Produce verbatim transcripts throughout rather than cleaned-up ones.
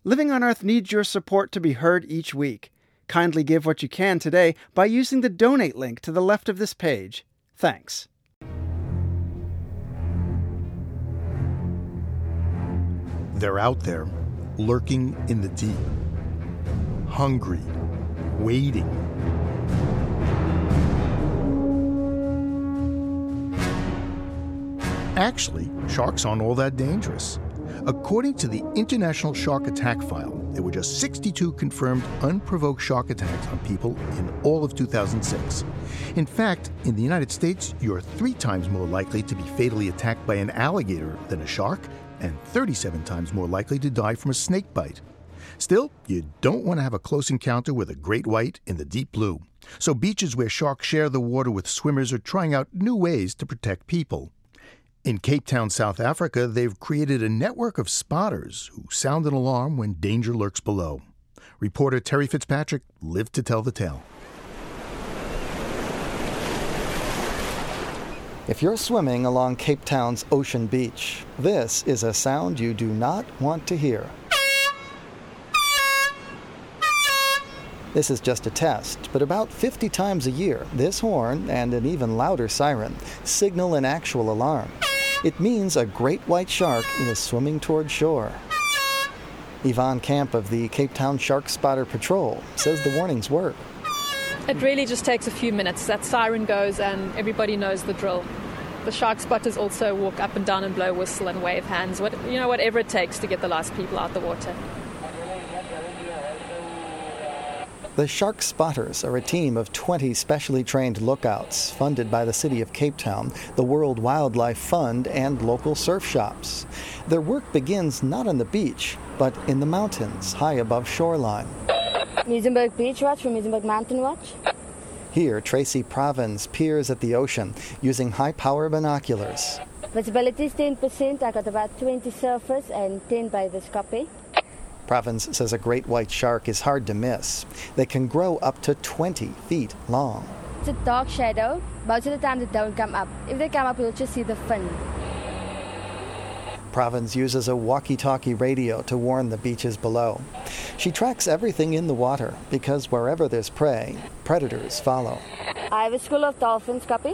Living on Earth needs your support to be heard each week. Kindly give what you can today by using the donate link to the left of this page. Thanks. They're out there, lurking in the deep, hungry, waiting. Actually, sharks aren't all that dangerous. According to the International Shark Attack File, there were just sixty-two confirmed unprovoked shark attacks on people in all of two thousand six. In fact, in the United States, you're three times more likely to be fatally attacked by an alligator than a shark, and thirty-seven times more likely to die from a snake bite. Still, you don't want to have a close encounter with a great white in the deep blue. So beaches where sharks share the water with swimmers are trying out new ways to protect people. In Cape Town, South Africa, they've created a network of spotters who sound an alarm when danger lurks below. Reporter Terry Fitzpatrick lived to tell the tale. If you're swimming along Cape Town's Ocean Beach, this is a sound you do not want to hear. This is just a test, but about fifty times a year, this horn and an even louder siren signal an actual alarm. It means a great white shark is swimming toward shore. Yvonne Camp of the Cape Town Shark Spotter Patrol says the warnings work. It really just takes a few minutes. That siren goes and everybody knows the drill. The shark spotters also walk up and down and blow whistle and wave hands, what, you know, whatever it takes to get the last people out the water. The Shark Spotters are a team of twenty specially trained lookouts funded by the City of Cape Town, the World Wildlife Fund, and local surf shops. Their work begins not on the beach, but in the mountains high above shoreline. Muizenberg Beach Watch from Muizenberg Mountain Watch. Here, Tracy Provins peers at the ocean using high-power binoculars. Visibility is ten percent. I got about twenty surfers and ten bathers copy. Provins says a great white shark is hard to miss. They can grow up to twenty feet long. It's a dark shadow. Most of the time they don't come up. If they come up, you'll just see the fin. Provins uses a walkie-talkie radio to warn the beaches below. She tracks everything in the water because wherever there's prey, predators follow. I have a school of dolphins copy.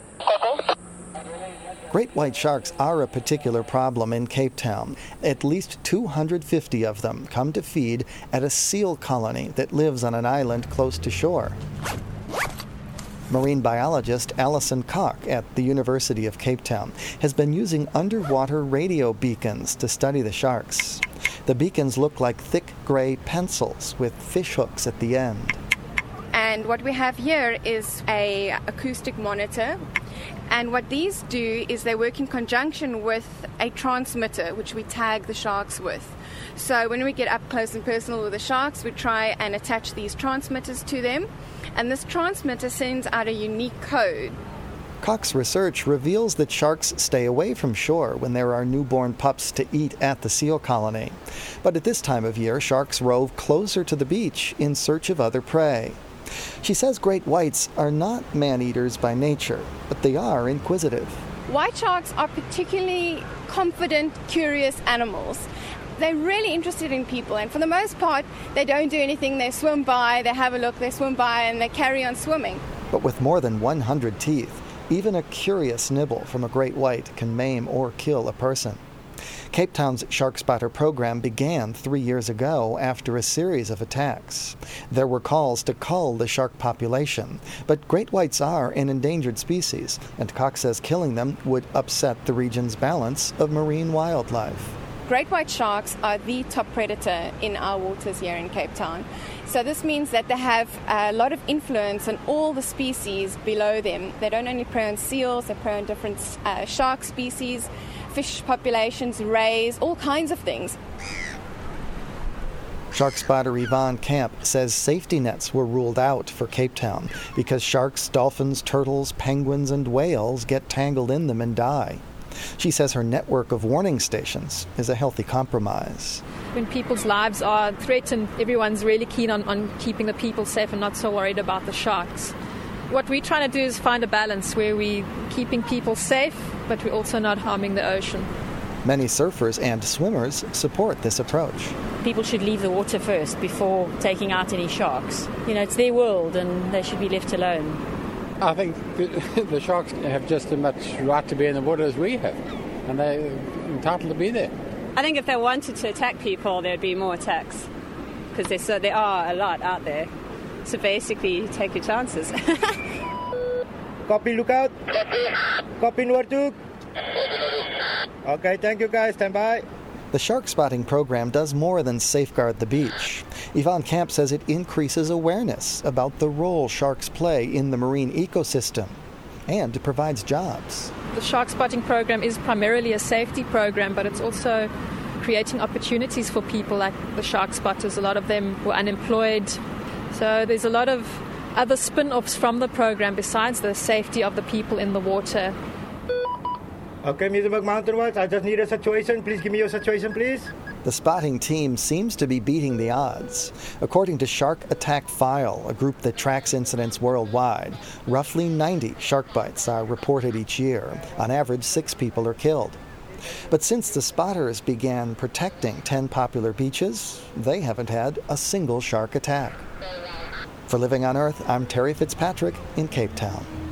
Great white sharks are a particular problem in Cape Town. At least two hundred fifty of them come to feed at a seal colony that lives on an island close to shore. Marine biologist Alison Koch at the University of Cape Town has been using underwater radio beacons to study the sharks. The beacons look like thick gray pencils with fish hooks at the end. And what we have here is a acoustic monitor. And what these do is they work in conjunction with a transmitter, which we tag the sharks with. So when we get up close and personal with the sharks, we try and attach these transmitters to them. And this transmitter sends out a unique code. Koch's research reveals that sharks stay away from shore when there are newborn pups to eat at the seal colony. But at this time of year, sharks rove closer to the beach in search of other prey. She says great whites are not man-eaters by nature, but they are inquisitive. White sharks are particularly confident, curious animals. They're really interested in people, and for the most part, they don't do anything. They swim by, they have a look, they swim by, and they carry on swimming. But with more than one hundred teeth, even a curious nibble from a great white can maim or kill a person. Cape Town's Shark Spotter program began three years ago after a series of attacks. There were calls to cull the shark population, but great whites are an endangered species, and Koch says killing them would upset the region's balance of marine wildlife. Great white sharks are the top predator in our waters here in Cape Town. So this means that they have a lot of influence on all the species below them. They don't only prey on seals, they prey on different uh, shark species, fish populations, rays, all kinds of things. Shark spotter Yvonne Camp says safety nets were ruled out for Cape Town because sharks, dolphins, turtles, penguins, and whales get tangled in them and die. She says her network of warning stations is a healthy compromise. When people's lives are threatened, everyone's really keen on, on keeping the people safe and not so worried about the sharks. What we're trying to do is find a balance where we're keeping people safe, but we're also not harming the ocean. Many surfers and swimmers support this approach. people should leave the water first before taking out any sharks. You know, it's their world and they should be left alone. I think the, the sharks have just as much right to be in the water as we have, and they're entitled to be there. I think if they wanted to attack people, there'd be more attacks, because there's so there are a lot out there. So basically, take your chances. Copy, lookout. Copy, Noordhoek. Okay, thank you guys, stand by. The shark spotting program does more than safeguard the beach. Yvonne Camp says it increases awareness about the role sharks play in the marine ecosystem, and it provides jobs. The shark spotting program is primarily a safety program, but it's also creating opportunities for people like the shark spotters. A lot of them were unemployed. So there's a lot of other spin-offs from the program besides the safety of the people in the water. Okay, Middleburg Mountain Watch, I just need a situation. Please give me your situation, please. The spotting team seems to be beating the odds. According to Shark Attack File, a group that tracks incidents worldwide, roughly ninety shark bites are reported each year. On average, six people are killed. But since the spotters began protecting ten popular beaches, they haven't had a single shark attack. For Living on Earth, I'm Terry Fitzpatrick in Cape Town.